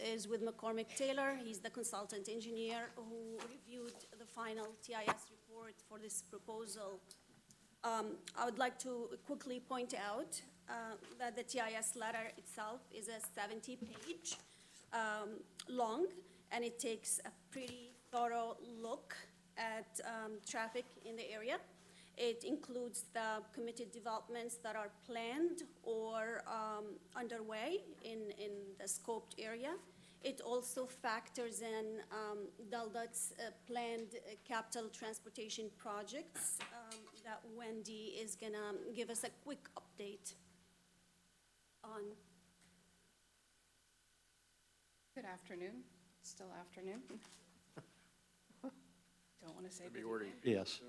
is with McCormick Taylor. He's the consultant engineer who reviewed the final TIS report for this proposal. I would like to quickly point out that the TIS letter itself is a 70-page long, and it takes a pretty thorough look at traffic in the area. It includes the committed developments that are planned or underway in the scoped area. It also factors in DelDOT's planned capital transportation projects that Wendy is gonna give us a quick update on. Good afternoon. Still afternoon. Don't want to say Be ordered. Yes.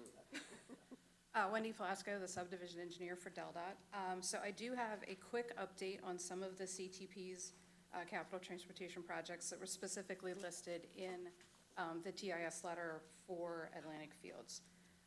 Wendy Flasco, the subdivision engineer for DelDOT. So I do have a quick update on some of the CTP's capital transportation projects that were specifically listed in the TIS letter for Atlantic Fields.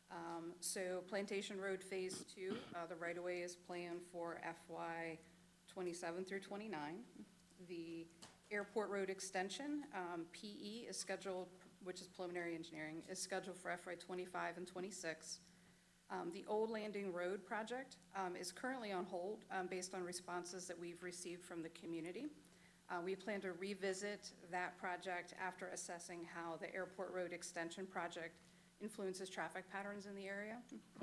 So Plantation Road Phase 2, the right-of-way is planned for FY 27 through 29. The Airport Road Extension, PE, is scheduled, which is preliminary engineering, is scheduled for FY 25 and 26. The Old Landing Road project is currently on hold based on responses that we've received from the community. We plan to revisit that project after assessing how the Airport Road Extension project influences traffic patterns in the area.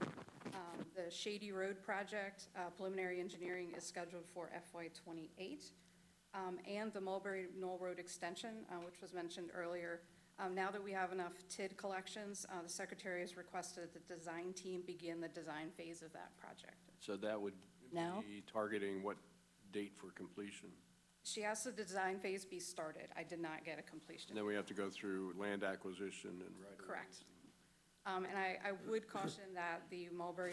The Shady Road project, preliminary engineering is scheduled for FY 28. And the Mulberry Knoll Road Extension, which was mentioned earlier. Now that we have enough TID collections, the Secretary has requested the design team begin the design phase of that project. So that would Now? be targeting what date for completion? She asked the design phase be started. I did not get a completion. And then we have to go through land acquisition and right. Correct. And I would caution that the Mulberry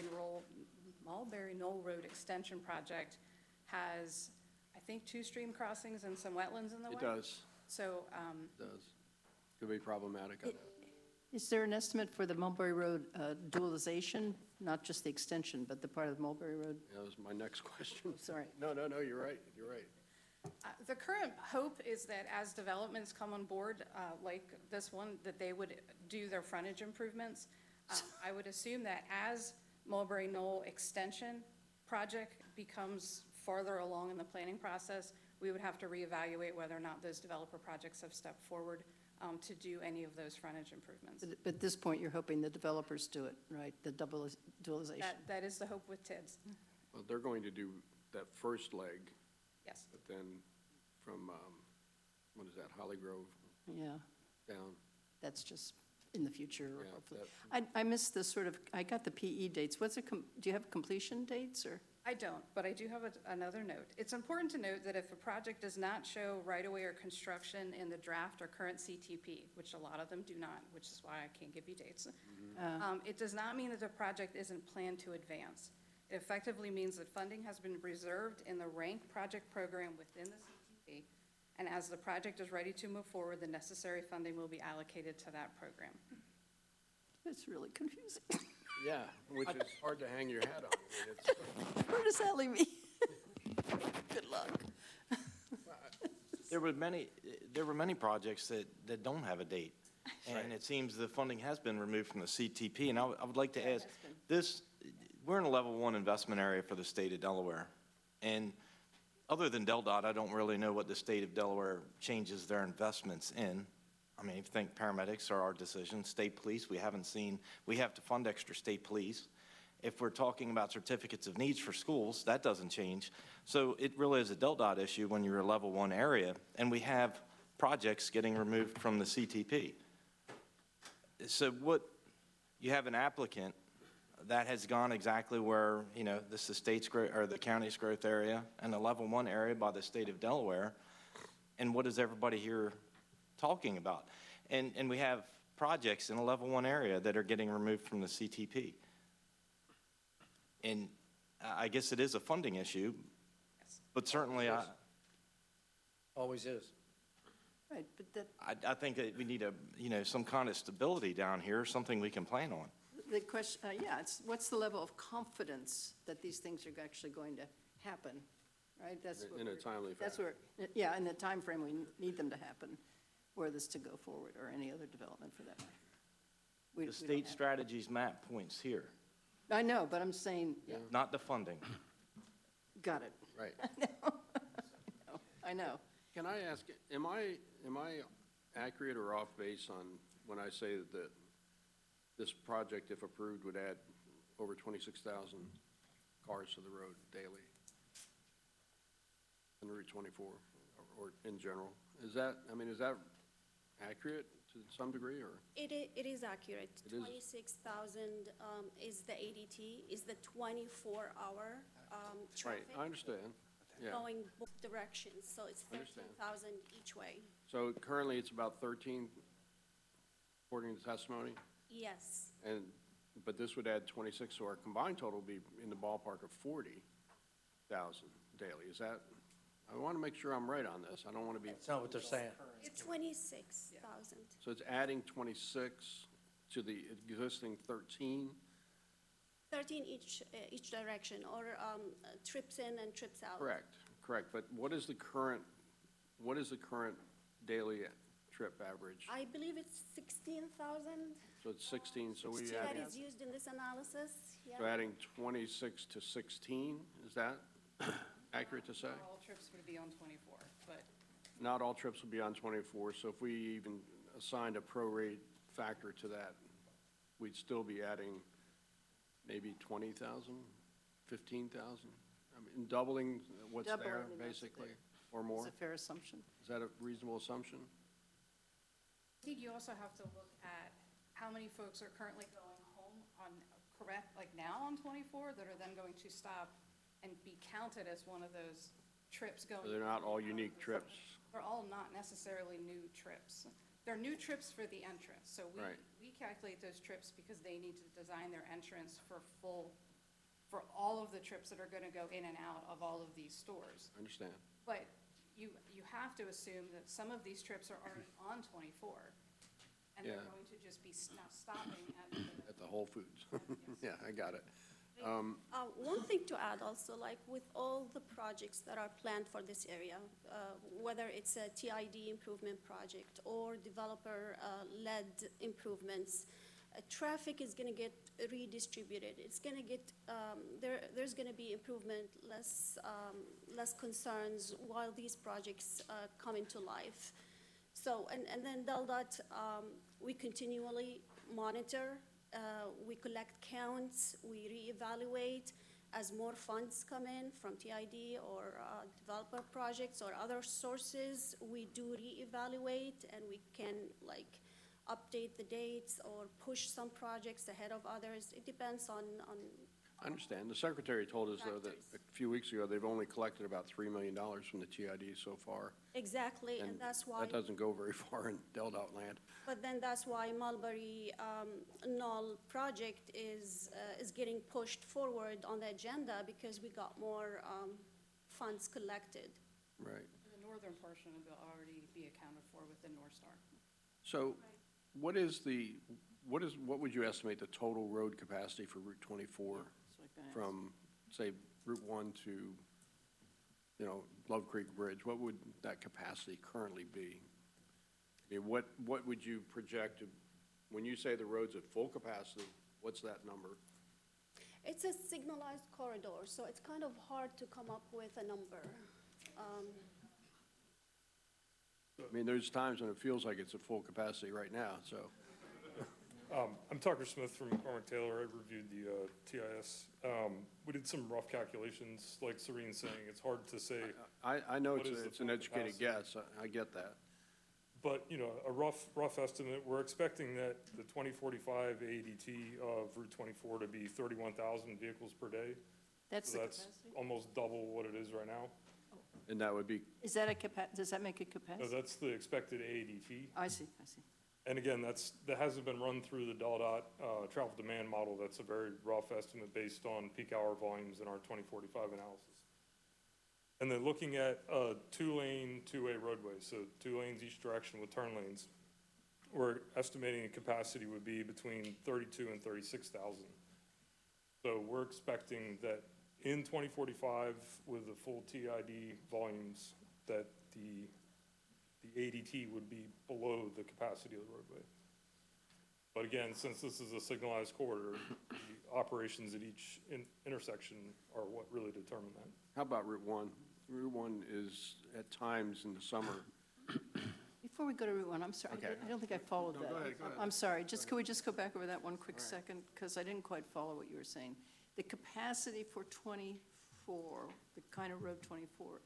Knoll Road Extension project has, I think, 2 stream crossings and some wetlands in the way. It does. So, It does. Could be problematic. Is there an estimate for the Mulberry Road dualization, not just the extension, but the part of the Mulberry Road? That was my next question. Sorry. No, you're right. You're right. the current hope is that as developments come on board, like this one, that they would do their frontage improvements. I would assume that as Mulberry Knoll Extension project becomes farther along in the planning process, we would have to reevaluate whether or not those developer projects have stepped forward to do any of those frontage improvements. But at this point, you're hoping the developers do it, right? The dualization. That is the hope with TIDS. Well, they're going to do that first leg, Yes. but then from, what is that, Holly Grove Yeah, down? that's just in the future, Yeah, hopefully. that- I missed the sort of, I got the PE dates. What's it, do you have completion dates or? I don't, but I do have another note. It's important to note that if a project does not show right-of-way or construction in the draft or current CTP, which a lot of them do not, which is why I can't give you dates, it does not mean that the project isn't planned to advance. It effectively means that funding has been reserved in the rank project program within the CTP, and as the project is ready to move forward, the necessary funding will be allocated to that program. It's really confusing. Yeah, which is hard to hang your hat on. I mean, it's, Where does that leave me? Good luck. There were many projects that don't have a date. And it seems the funding has been removed from the CTP. And I would like to ask, we're in a level 1 investment area for the state of Delaware. And other than DelDOT, I don't really know what the state of Delaware changes their investments in. I mean, if you think paramedics are our decision, state police, we have to fund extra state police. If we're talking about certificates of needs for schools, that doesn't change. So it really is a DelDOT issue when you're a level 1 area, and we have projects getting removed from the CTP. So you have an applicant that has gone exactly where, this is the state's growth, or the county's growth area, and a level 1 area by the state of Delaware. And what is everybody here talking about? And we have projects in a level 1 area that are getting removed from the CTP. And I guess it is a funding issue, but certainly Always is. Right, but that, I think that we need some kind of stability down here, something we can plan on. the question, what's the level of confidence that these things are actually going to happen? right? That's what In a we're- timely That's fashion. where, yeah, in the time frame we need them to happen, were this to go forward, or any other development for that matter. We The don't state have- strategies map points here, I know, but I'm saying, not the funding. got it. Right. I know. Can I ask, am I accurate or off base on when I say that this project, if approved, would add over 26,000 cars to the road daily on Route 24, or in general? Is that accurate to some degree, or? It is accurate. It is. 26,000 is the ADT, is the 24-hour Right, traffic I understand, yeah. going both directions, so it's Understand. 13,000 each way. So currently, it's about 13, according to testimony, Yes, but this would add 26, so our combined total would be in the ballpark of 40,000 daily. Is that, I want to make sure I'm right on this. I don't want to be, That's not what they're saying. it's 26,000. so it's adding 26 to the existing 13? 13 each direction, or trips in and trips out. Correct. But what is the current daily trip average? I believe it's 16,000 So it's 16, so we that add, is used in this analysis, so yeah. adding 26 to 16, is that accurate to say? All trips would be on 24, but Not all trips will be on 24, so if we even assigned a prorate factor to that, we'd still be adding maybe 20,000, 15,000? I mean, doubling what's Doubling there, what's basically, there. or more? It's a fair assumption. Is that a reasonable assumption? I think you also have to look at how many folks are currently going home on, correct, like now on 24, that are then going to stop and be counted as one of those trips going. They're not all unique trips. They're all not necessarily new trips. They're new trips for the entrance, so Right. we calculate those trips because they need to design their entrance for all of the trips that are gonna go in and out of all of these stores. I understand. But you have to assume that some of these trips are already on 24, and they're Yeah. going to just be now stopping at the. At the Whole Foods. Yeah, I got it. One thing to add also, like with all the projects that are planned for this area, whether it's a TID improvement project or developer-led improvements, traffic is going to get redistributed. It's going to get, there's going to be improvement, less concerns while these projects come into life. So, and then DELDOT, we continually monitor, we collect counts, we reevaluate as more funds come in from TID or developer projects or other sources. We do reevaluate, and we can like update the dates or push some projects ahead of others. It depends on I understand. The secretary told us, though, that a few weeks ago, they've only collected about $3 million from the TID so far. exactly, and that's why. That doesn't go very far in DELDOT land. But then that's why Mulberry Knoll project is getting pushed forward on the agenda, because we got more funds collected. Right. The northern portion will already be accounted for within North Star. So what would you estimate the total road capacity for Route 24 from, say, Route 1 to, Love Creek Bridge? What would that capacity currently be? I mean, what would you project, when you say the road's at full capacity, what's that number? It's a signalized corridor, so it's kind of hard to come up with a number. I mean, there's times when it feels like it's at full capacity right now, so. I'm Tucker Smith from McCormick Taylor. I reviewed the TIS. We did some rough calculations, like Serene's saying, it's hard to say, I know What is the it's an full educated capacity? guess, I get that. but, a rough estimate, we're expecting that the 2045 ADT of Route 24 to be 31,000 vehicles per day. That's So the that's capacity? almost double what it is right now. And that would be, Is that does that make a No, capacity? that's the expected ADT. I see. And again, that hasn't been run through the DELDOT travel demand model. That's a very rough estimate based on peak hour volumes in our 2045 analysis. And then looking at a two-lane, two-way roadway, so 2 lanes each direction with turn lanes, we're estimating a capacity would be between 32 and 36,000. So we're expecting that in 2045, with the full TID volumes, that the ADT would be below the capacity of the roadway. But again, since this is a signalized corridor, the operations at each intersection are what really determine that. How about Route 1? Route 1 is at times in the summer. Before we go to Route 1, I'm sorry, Okay. I don't think I followed No, that. go ahead, go ahead. I'm sorry, could we just go back over that one quick second? Because I didn't quite follow what you were saying. The capacity for 24, the kind of road 24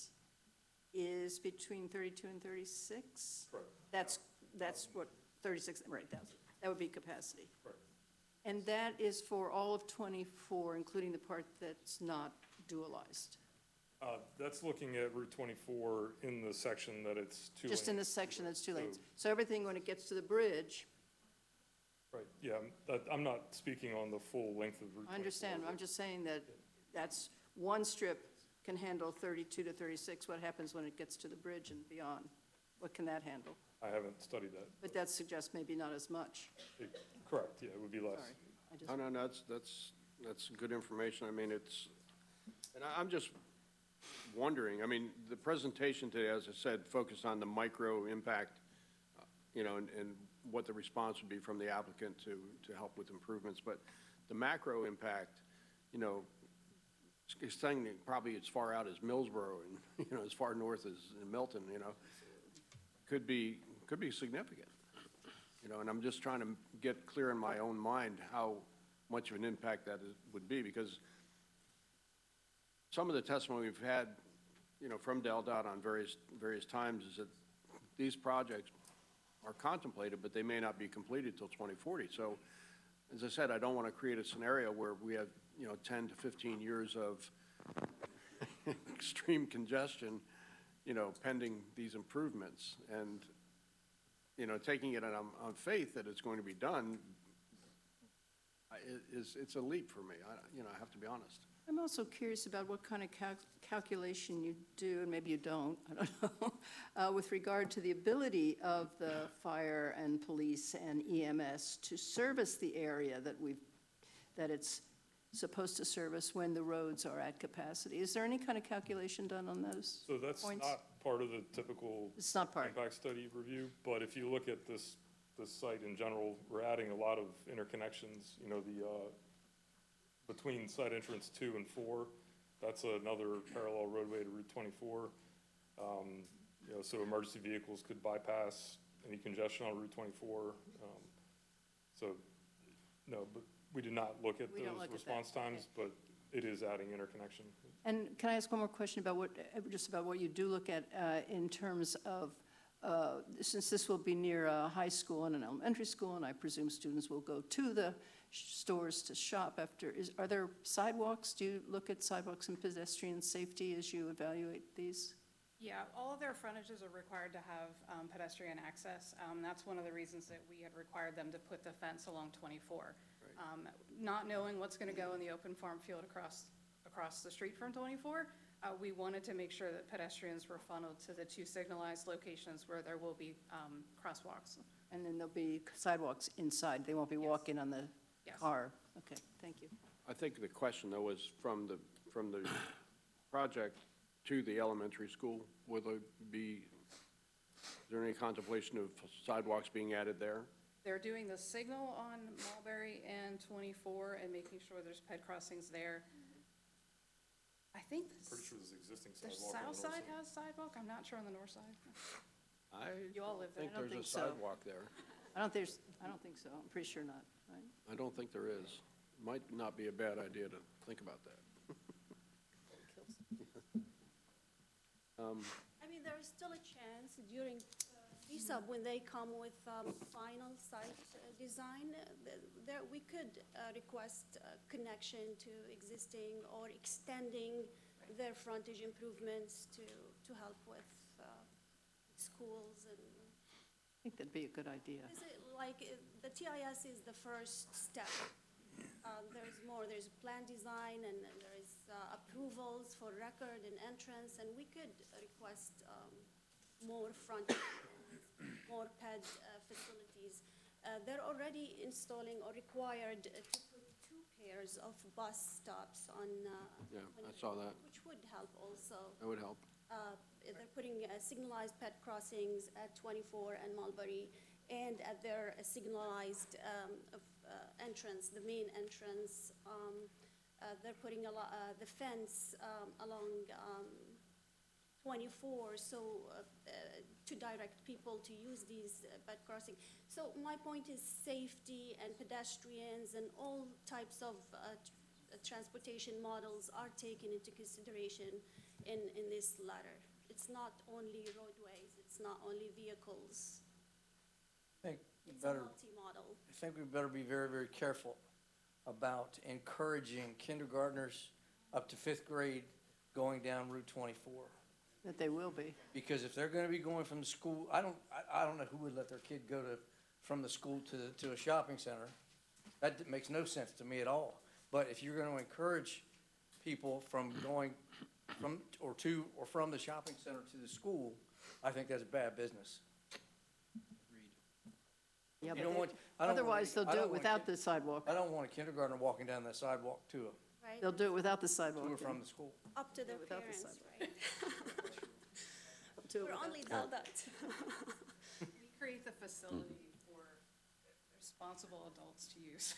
is between 32 and 36? Correct. That's what, 36, right, that would be capacity. Correct. And that is for all of 24, including the part that's not dualized? That's looking at Route 24 in the section that it's two lanes. Just in the section that's 2 lanes? So- So everything, when it gets to the bridge, Right, yeah, I'm not speaking on the full length of Route 24. I understand, I'm just saying that that's, one strip can handle 32 to 36. What happens when it gets to the bridge and beyond? What can that handle? I haven't studied that. But that suggests maybe not as much. Correct, yeah, it would be less. Sorry. I just- Oh, no, that's good information. I mean, and I'm just wondering, I mean, the presentation today, as I said, focused on the micro impact, and what the response would be from the applicant to help with improvements. But the macro impact, extending probably as far out as Millsboro and, as far north as Milton, could be significant. And I'm just trying to get clear in my own mind how much of an impact that would be, because some of the testimony we've had, from DelDOT on various times is that these projects are contemplated, but they may not be completed till 2040. So, as I said, I don't want to create a scenario where we have, 10 to 15 years of extreme congestion, pending these improvements. And, taking it on faith that it's going to be done, it's a leap for me. I have to be honest. I'm also curious about what kind of calculation you do, and maybe you don't, I don't know, with regard to the ability of the fire and police and EMS to service the area that it's supposed to service when the roads are at capacity. Is there any kind of calculation done on those So that's points? not part of the typical It's not part. impact study review, but if you look at this site in general, we're adding a lot of interconnections, between site entrance 2 and 4, that's another parallel roadway to Route 24. So emergency vehicles could bypass any congestion on Route 24. No, but we did not look at We don't those look at that, response times, but it is adding interconnection. And can I ask one more question about what you do look at in terms of, since this will be near a high school and an elementary school, and I presume students will go to the stores to shop after, are there sidewalks? Do you look at sidewalks and pedestrian safety as you evaluate these? Yeah, all of their frontages are required to have pedestrian access. That's one of the reasons that we had required them to put the fence along 24. Not knowing what's going to go in the open farm field across the street from 24, we wanted to make sure that pedestrians were funneled to the 2 signalized locations where there will be crosswalks. And then there'll be sidewalks inside, they won't be walking on the Yes. car? Okay, thank you. I think the question, though, was from the project to the elementary school, is there any contemplation of sidewalks being added there? They're doing the signal on Mulberry and 24 and making sure there's ped crossings there. I think Pretty sure there's existing the sidewalk on the south north side has sidewalk, I'm not sure on the north side. You all live there. think I don't there's a think so. sidewalk there. I don't think so, I'm pretty sure not, right? I don't think there is. Might not be a bad idea to think about that. I mean, there is still a chance during VSUB, when they come with final site design, we could request connection to existing or extending their frontage improvements to help with schools and. I think that'd be a good idea. Is it like, the TIS is the first step. There's more, there's plan design, and then there is approvals for record and entrance, and we could request more front, more ped facilities. They're already installing or required to put 2 pairs of bus stops on. Yeah, I saw that. Which would help also. That would help. They're putting signalized pet crossings at 24 and Mulberry, and at their signalized entrance, the main entrance. They're putting the fence along 24, so to direct people to use these pet crossing. So my point is safety and pedestrians and all types of transportation models are taken into consideration in this letter. It's not only roadways, it's not only vehicles, I think we it's a better, multi-model. I think we better be very, very careful about encouraging kindergartners up to 5th grade going down Route 24. That they will be. Because if they're gonna be going from the school, I don't know who would let their kid go from the school to a shopping center. That makes no sense to me at all. But if you're gonna encourage people from going from the shopping center to the school, I think that's bad business. Yeah, You but don't they- want- I don't want- otherwise they'll I do don't it want without kid- the sidewalk. I don't want a kindergartner walking down that sidewalk to Right? They'll do it without the or sidewalk. from the school. Up to their without the parents, sidewalk. right? Do it We're without- only that. We create the facility for responsible adults to use.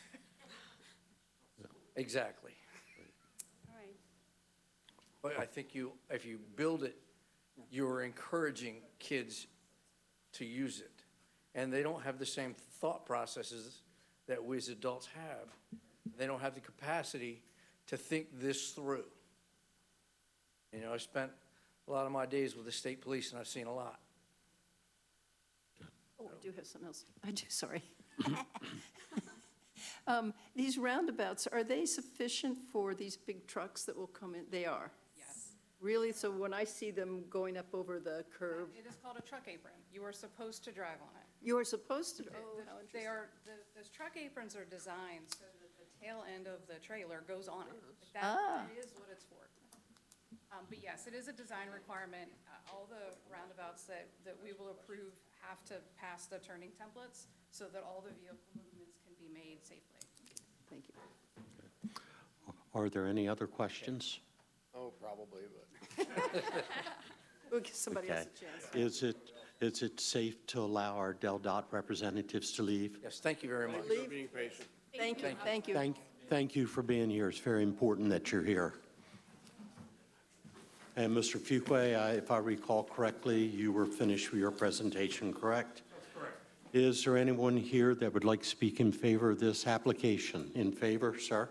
Exactly. All right. But I think if you build it, you're encouraging kids to use it. And they don't have the same thought processes that we as adults have. They don't have the capacity to think this through. You know, I spent a lot of my days with the state police, and I've seen a lot. Oh, I do have something else. I do, sorry. These roundabouts, are they sufficient for these big trucks that will come in? They are? Yes. Really? So when I see them going up over the curb, It is called a truck apron. You are supposed to drive on it. you are supposed to, oh, how They interesting. are, those truck aprons are designed so that the tail end of the trailer goes on it. Like Ah. that is what it's for. But yes, it is a design requirement. All the roundabouts that we will approve have to pass the turning templates so that all the vehicle movements can be made safely. Thank you. Are there any other questions? Oh, probably, but. We'll give somebody else Okay. a chance. Is it safe to allow our Del Dot representatives to leave? Yes, thank you very much. Leave? Being patient. Thank you, thank you. Thank you for being here. It's very important that you're here. And Mr. Fuqua, if I recall correctly, you were finished with your presentation, correct? That's correct. Is there anyone here that would like to speak in favor of this application? In favor, sir?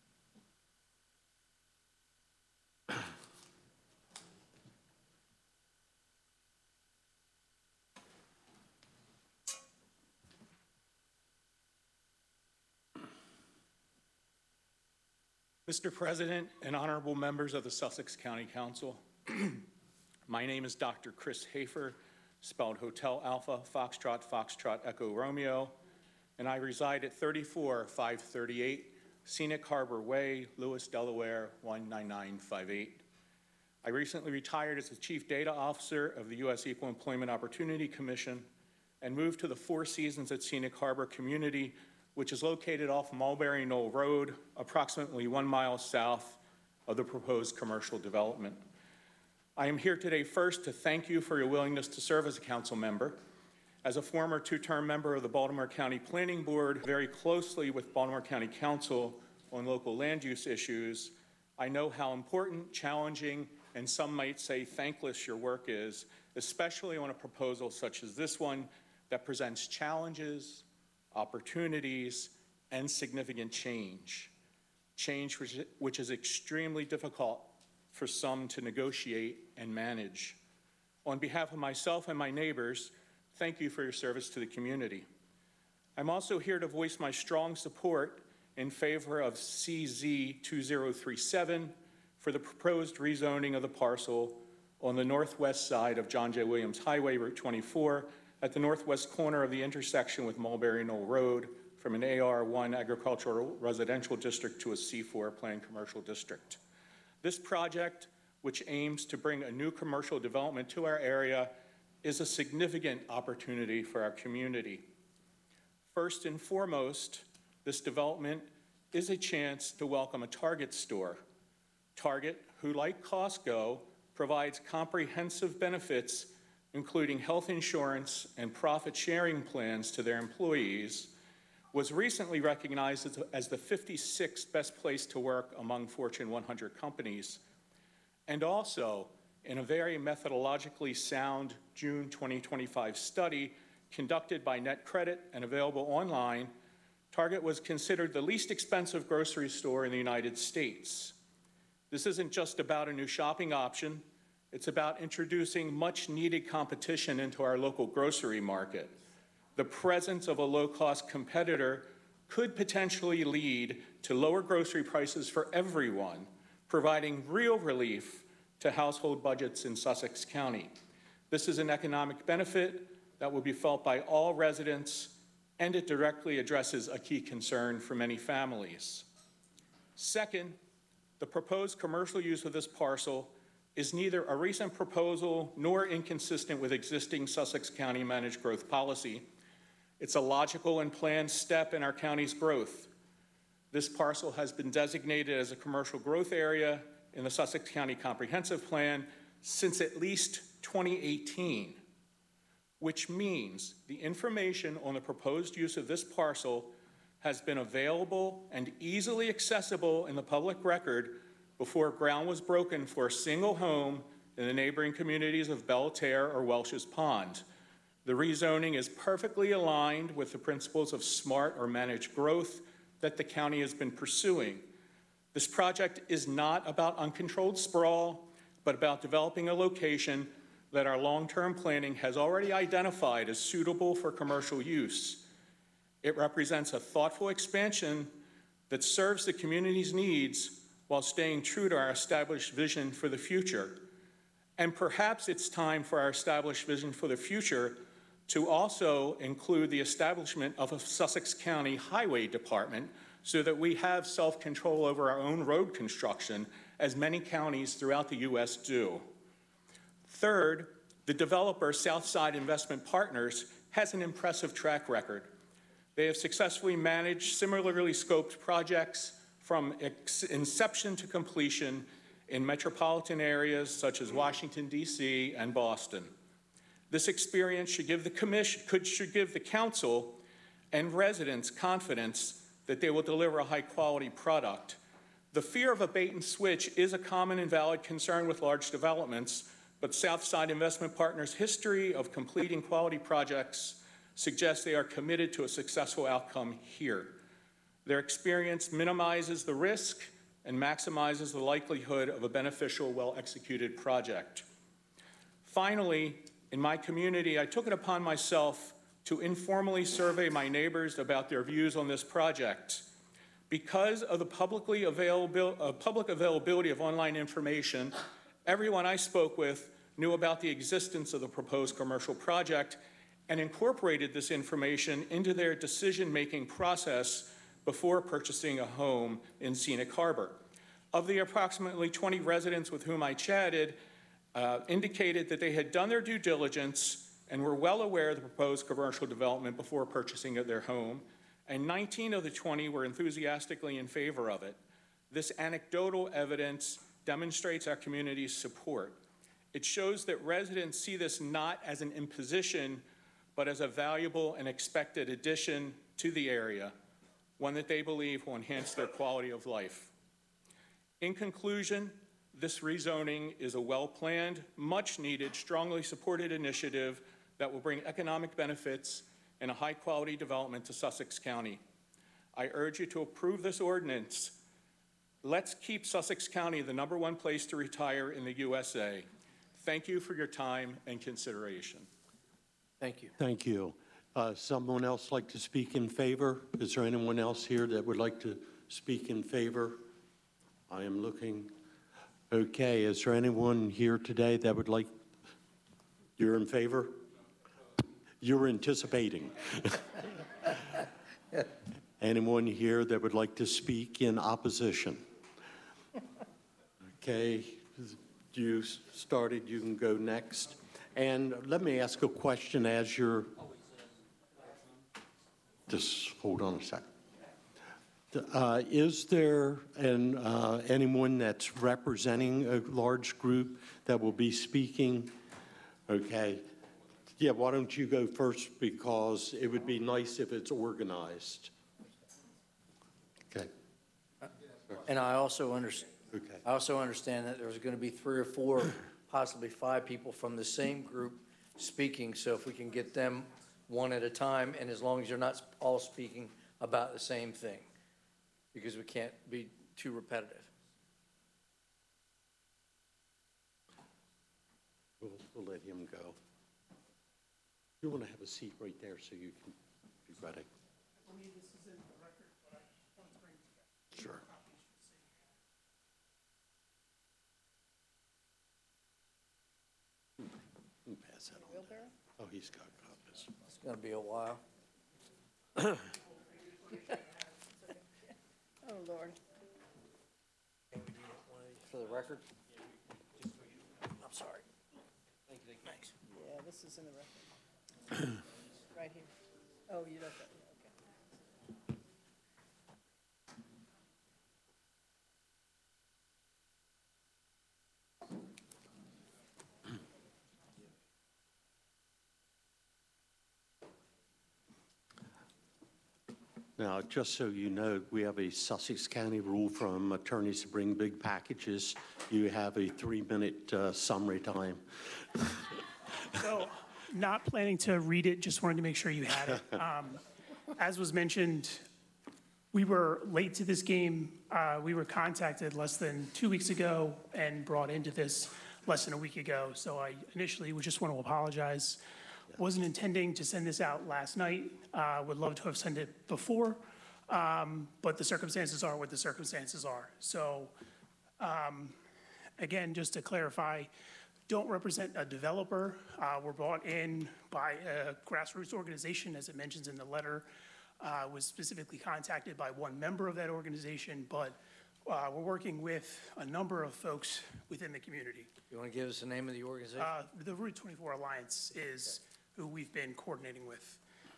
Mr. President and honorable members of the Sussex County Council, my name is Dr. Chris Hafer, spelled Hotel Alpha, Foxtrot, Foxtrot, Echo Romeo, and I reside at 34538 Scenic Harbor Way, Lewis, Delaware, 19958. I recently retired as the Chief Data Officer of the U.S. Equal Employment Opportunity Commission and moved to the Four Seasons at Scenic Harbor Community, which is located off Mulberry Knoll Road, approximately 1 mile south of the proposed commercial development. I am here today first to thank you for your willingness to serve as a council member. As a former two-term member of the Baltimore County Planning Board, very closely with Baltimore County Council on local land use issues, I know how important, challenging, and some might say thankless your work is, especially on a proposal such as this one that presents challenges, opportunities, and significant change. Change which is extremely difficult for some to negotiate and manage. On behalf of myself and my neighbors, thank you for your service to the community. I'm also here to voice my strong support in favor of CZ 2037 for the proposed rezoning of the parcel on the northwest side of John J. Williams Highway, Route 24, at the northwest corner of the intersection with Mulberry Knoll Road from an AR1 agricultural residential district to a C4 planned commercial district. This project, which aims to bring a new commercial development to our area, is a significant opportunity for our community. First and foremost, this development is a chance to welcome a Target store. Target, who like Costco, provides comprehensive benefits, including health insurance and profit-sharing plans to their employees, was recently recognized as the 56th best place to work among Fortune 100 companies. And also, in a very methodologically sound June 2025 study conducted by NetCredit and available online, Target was considered the least expensive grocery store in the United States. This isn't just about a new shopping option. It's about introducing much-needed competition into our local grocery market. The presence of a low-cost competitor could potentially lead to lower grocery prices for everyone, providing real relief to household budgets in Sussex County. This is an economic benefit that will be felt by all residents, and it directly addresses a key concern for many families. Second, the proposed commercial use of this parcel is neither a recent proposal nor inconsistent with existing Sussex County managed growth policy. It's a logical and planned step in our county's growth. This parcel has been designated as a commercial growth area in the Sussex County Comprehensive Plan since at least 2018, which means the information on the proposed use of this parcel has been available and easily accessible in the public record before ground was broken for a single home in the neighboring communities of Belterre or Welsh's Pond. The rezoning is perfectly aligned with the principles of smart or managed growth that the county has been pursuing. This project is not about uncontrolled sprawl, but about developing a location that our long-term planning has already identified as suitable for commercial use. It represents a thoughtful expansion that serves the community's needs while staying true to our established vision for the future. And perhaps it's time for our established vision for the future to also include the establishment of a Sussex County Highway Department so that we have self-control over our own road construction, as many counties throughout the U.S. do. Third, the developer, Southside Investment Partners, has an impressive track record. They have successfully managed similarly scoped projects from inception to completion in metropolitan areas such as Washington, D.C. and Boston. This experience should give the council and residents confidence that they will deliver a high-quality product. The fear of a bait and switch is a common and valid concern with large developments, but Southside Investment Partners' history of completing quality projects suggests they are committed to a successful outcome here. Their experience minimizes the risk and maximizes the likelihood of a beneficial, well-executed project. Finally, in my community, I took it upon myself to informally survey my neighbors about their views on this project. Because of the public availability of online information, everyone I spoke with knew about the existence of the proposed commercial project and incorporated this information into their decision-making process before purchasing a home in Scenic Harbor. Of the approximately 20 residents with whom I chatted, indicated that they had done their due diligence and were well aware of the proposed commercial development before purchasing their home, and 19 of the 20 were enthusiastically in favor of it. This anecdotal evidence demonstrates our community's support. It shows that residents see this not as an imposition, but as a valuable and expected addition to the area, one that they believe will enhance their quality of life. In conclusion, this rezoning is a well-planned, much-needed, strongly supported initiative that will bring economic benefits and a high-quality development to Sussex County. I urge you to approve this ordinance. Let's keep Sussex County the #1 place to retire in the USA. Thank you for your time and consideration. Thank you. Thank you. Someone else like to speak in favor? Is there anyone else here that would like to speak in favor? I am looking. Okay, is there anyone here today that would like, you're in favor? You're anticipating. Anyone here that would like to speak in opposition? Okay, you started, you can go next. And let me ask a question as you're, just hold on a second. Is there anyone that's representing a large group that will be speaking? Okay. Yeah, why don't you go first, because it would be nice if it's organized. Okay. And I also understand. Okay. I also understand that there's going to be 3 or 4, possibly 5 people from the same group speaking. So if we can get them one at a time, and as long as you're not all speaking about the same thing, because we can't be too repetitive. We'll let him go. You want to have a seat right there so you can be ready. I believe this is in the record, but I just want to bring together. Sure. Pass that on. Oh, he's got copies. It's going to be a while. Oh, Lord. For the record? I'm sorry. Thanks. Yeah, this is in the record. Right here. Oh, you left that, okay. Now, just so you know, we have a Sussex County rule from attorneys to bring big packages. You have a 3-minute summary time. So, not planning to read it, just wanted to make sure you had it. As was mentioned, we were late to this game. We were contacted less than 2 weeks ago and brought into this less than a week ago. So I initially would just want to apologize. Wasn't intending to send this out last night. Would love to have sent it before, but the circumstances are what the circumstances are. So, again, just to clarify, don't represent a developer. We're brought in by a grassroots organization, as it mentions in the letter. Was specifically contacted by one member of that organization, but we're working with a number of folks within the community. You want to give us the name of the organization? The Route 24 Alliance is who we've been coordinating with.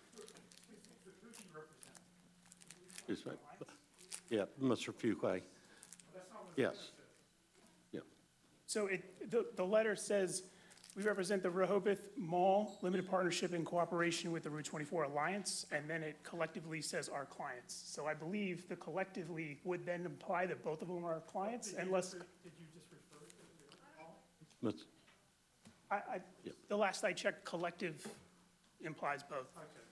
Is that- Yeah, Mr. Fuqua. Yes. Yeah. So the letter says, we represent the Rehoboth Mall Limited Partnership in cooperation with the Route 24 Alliance, and then it collectively says our clients. So I believe the collectively would then imply that both of them are our clients, unless. Did you just refer to the mall? The last I checked, collective implies both.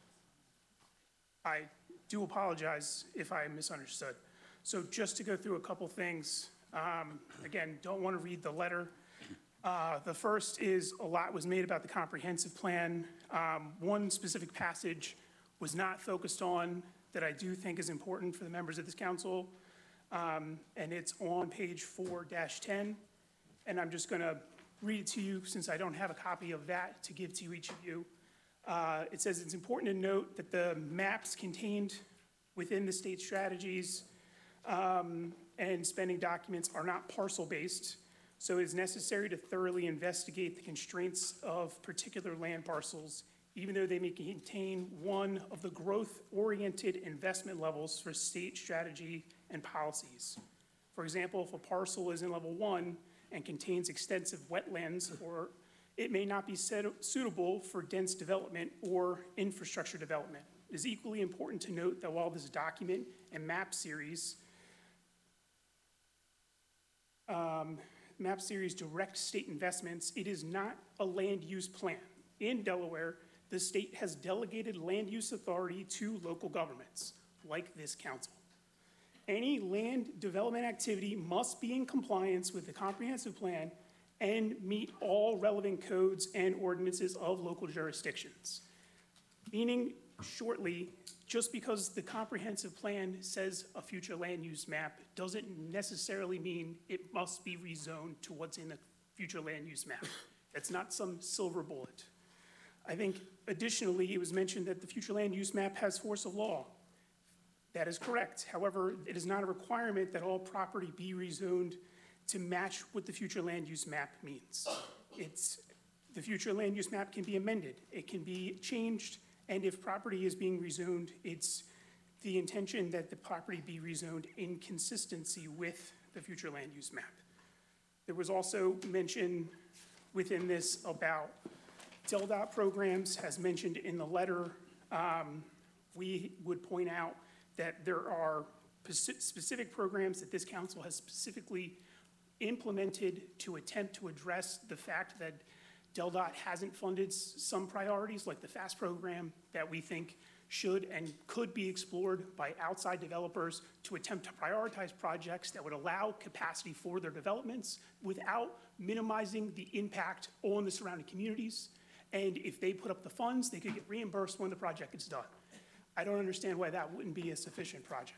I do apologize if I misunderstood. So just to go through a couple things, again, don't want to read the letter. The first is a lot was made about the comprehensive plan. One specific passage was not focused on that I do think is important for the members of this council, and it's on page 4-10. And I'm just going to read it to you since I don't have a copy of that to give to each of you. It says it's important to note that the maps contained within the state strategies and spending documents are not parcel-based. So it is necessary to thoroughly investigate the constraints of particular land parcels, even though they may contain one of the growth-oriented investment levels for state strategy and policies. For example, if a parcel is in level 1 and contains extensive wetlands, or it may not be suitable for dense development or infrastructure development. It is equally important to note that while this document and map series direct state investments, it is not a land use plan. In Delaware, the state has delegated land use authority to local governments, like this council. Any land development activity must be in compliance with the comprehensive plan and meet all relevant codes and ordinances of local jurisdictions. Meaning, shortly, just because the comprehensive plan says a future land use map doesn't necessarily mean it must be rezoned to what's in the future land use map. That's not some silver bullet. I think additionally, it was mentioned that the future land use map has force of law. That is correct. However, it is not a requirement that all property be rezoned to match what the future land use map means. The future land use map can be amended. It can be changed. And if property is being rezoned, it's the intention that the property be rezoned in consistency with the future land use map. There was also mention within this about DELDOT programs, as mentioned in the letter. We would point out that there are specific programs that this council has specifically implemented to attempt to address the fact that DELDOT hasn't funded some priorities, like the FAST program, that we think should and could be explored by outside developers to attempt to prioritize projects that would allow capacity for their developments without minimizing the impact on the surrounding communities. And if they put up the funds, they could get reimbursed when the project is done. I don't understand why that wouldn't be a sufficient project.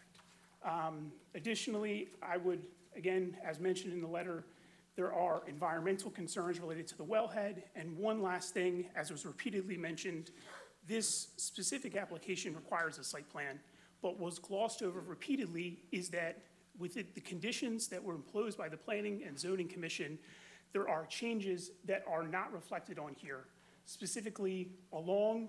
Additionally, I would, again, as mentioned in the letter, there are environmental concerns related to the wellhead. And one last thing, as was repeatedly mentioned, this specific application requires a site plan, but was glossed over repeatedly is that with the conditions that were imposed by the Planning and Zoning Commission, there are changes that are not reflected on here. Specifically, along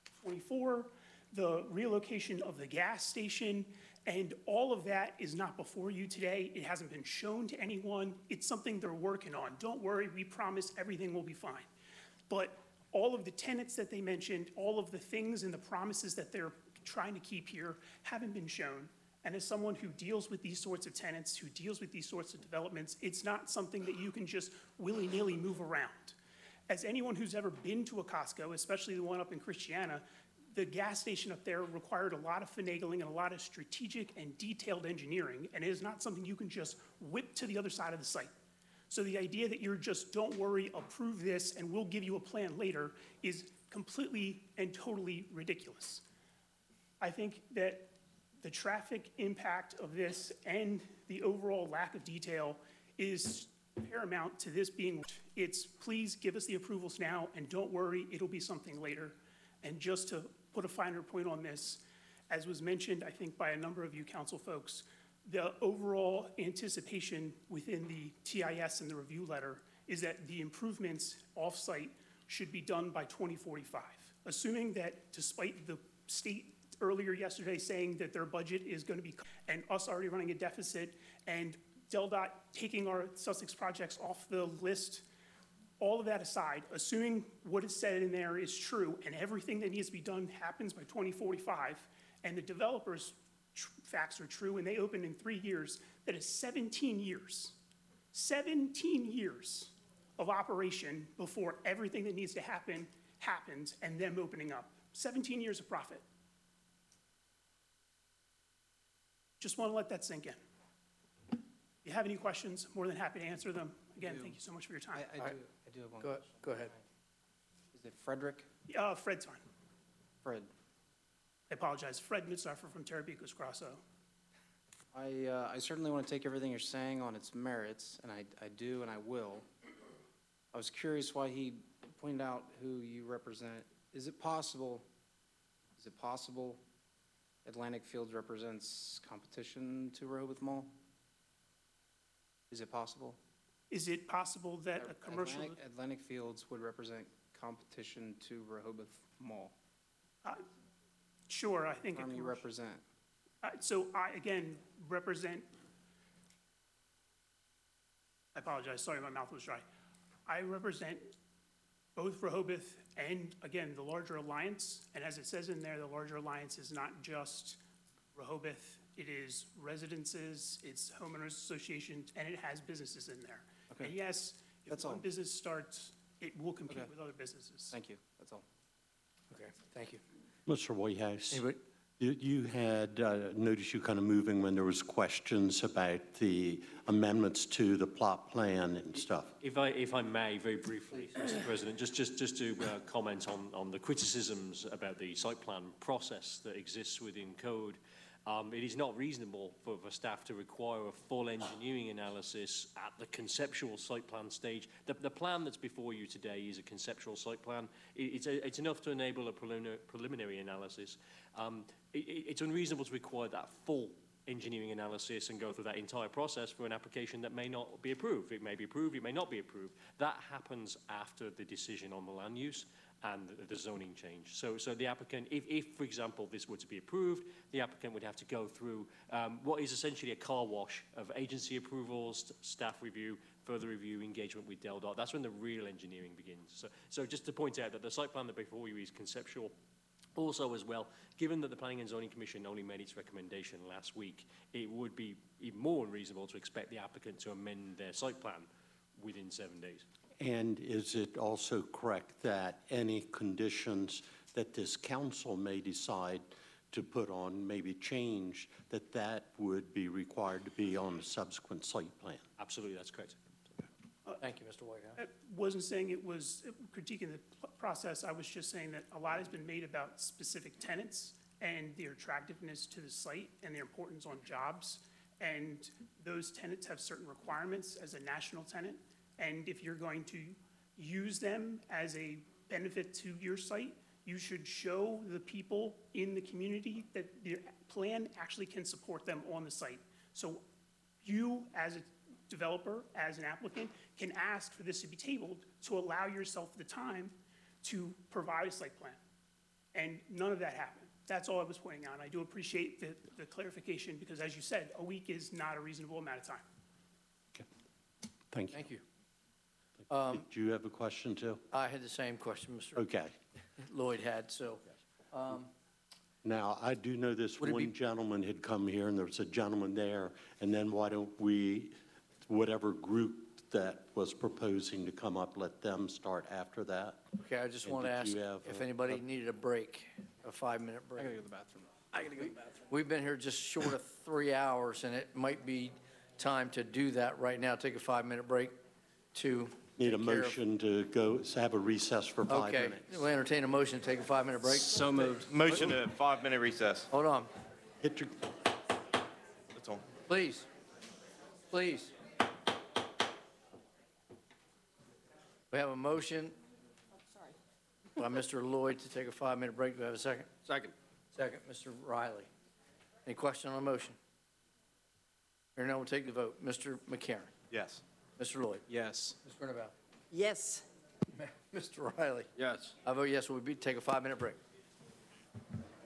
24, the relocation of the gas station, and all of that is not before you today. It hasn't been shown to anyone. It's something they're working on. Don't worry, we promise everything will be fine. But all of the tenants that they mentioned, all of the things and the promises that they're trying to keep here haven't been shown. And as someone who deals with these sorts of tenants, who deals with these sorts of developments, it's not something that you can just willy-nilly move around. As anyone who's ever been to a Costco, especially the one up in Christiana, the gas station up there required a lot of finagling and a lot of strategic and detailed engineering, and it is not something you can just whip to the other side of the site. So the idea that you're just, don't worry, approve this, and we'll give you a plan later is completely and totally ridiculous. I think that the traffic impact of this and the overall lack of detail is paramount to this being, it's please give us the approvals now, and don't worry, it'll be something later. And just to put a finer point on this, as was mentioned, I think, by a number of you council folks, the overall anticipation within the TIS and the review letter is that the improvements off-site should be done by 2045. Assuming that despite the state earlier yesterday saying that their budget is going to be, and us already running a deficit, and DELDOT taking our Sussex projects off the list, all of that aside, assuming what is said in there is true and everything that needs to be done happens by 2045, and the developers' facts are true and they open in 3 years, that is 17 years. 17 years of operation before everything that needs to happen happens and them opening up. 17 years of profit. Just want to let that sink in. If you have any questions, more than happy to answer them. Again, thank you so much for your time. I do have one question. Go ahead. Is it Frederick? Fred's fine. Fred. I apologize. Fred Mitzarfer from Terrabicos Grasso. I certainly want to take everything you're saying on its merits, and I do and I will. I was curious why he pointed out who you represent. Is it possible Atlantic Fields represents competition to Rehoboth Mall? Is it possible? Is it possible that a commercial? Atlantic Fields would represent competition to Rehoboth Mall. Sure, I think. Firm you represent. So I, again, represent, I apologize, sorry, my mouth was dry. I represent both Rehoboth and, again, the larger alliance. And as it says in there, the larger alliance is not just Rehoboth. It is residences, it's homeowners associations, and it has businesses in there. Okay. And yes, if That's one all. business starts, it will compete Okay. with other businesses. Thank you. That's all. Okay, thank you. Mr. Whitehouse, Anybody? you had noticed you kind of moving when there was questions about the amendments to the plot plan and stuff. If I may, very briefly, Mr. President, just to comment on the criticisms about the site plan process that exists within code. It is not reasonable for staff to require a full engineering analysis at the conceptual site plan stage. The plan that's before you today is a conceptual site plan. It's enough to enable a preliminary analysis. It's unreasonable to require that full engineering analysis and go through that entire process for an application that may not be approved. It may be approved, it may not be approved. That happens after the decision on the land use. and the zoning change. So the applicant, if, for example, this were to be approved, the applicant would have to go through what is essentially a car wash of agency approvals, staff review, further review, engagement with DelDOT. That's when the real engineering begins. So just to point out that the site plan that before you is conceptual. Also as well, given that the Planning and Zoning Commission only made its recommendation last week, it would be even more unreasonable to expect the applicant to amend their site plan within 7 days. And is it also correct that any conditions that this council may decide to put on, maybe change, that would be required to be on the subsequent site plan? Absolutely, that's correct. Thank you, Mr. Whitehouse. I wasn't saying it was critiquing the process. I was just saying that a lot has been made about specific tenants and their attractiveness to the site and their importance on jobs. And those tenants have certain requirements as a national tenant. And if you're going to use them as a benefit to your site, you should show the people in the community that the plan actually can support them on the site. So you, as a developer, as an applicant, can ask for this to be tabled to allow yourself the time to provide a site plan. And none of that happened. That's all I was pointing out. And I do appreciate the clarification because, as you said, a week is not a reasonable amount of time. Okay. Thank you. Thank you. Do you have a question too? I had the same question Mr. Okay. Lloyd had, so. Now, I do know this Would it be- one gentleman had come here, and there was a gentleman there, and then why don't we, whatever group that was proposing to come up, let them start after that? Okay, I just And want to did ask you have if a- anybody needed a break, a 5-minute break. I gotta go to the bathroom. I gotta go to the bathroom. We've been here just short of 3 hours, and it might be time to do that right now, take a 5-minute break to Need a take care of- motion to go, have a recess for 5 Okay, minutes. we'll entertain a motion to take a 5-minute break. So moved. Motion to 5-minute recess. Hold on, Hit your, That's all. please, please. We have a motion by Mr. Lloyd to take a 5-minute break. Do we have a second? Second. Second, Mr. Riley. Any question on the motion? Here now, we'll take the vote. Mr. McCarron. Yes. Mr. Lloyd. Yes. Ms. Grunewald. Yes. Mr. Riley. Yes. I vote yes. We'll take a 5-minute break.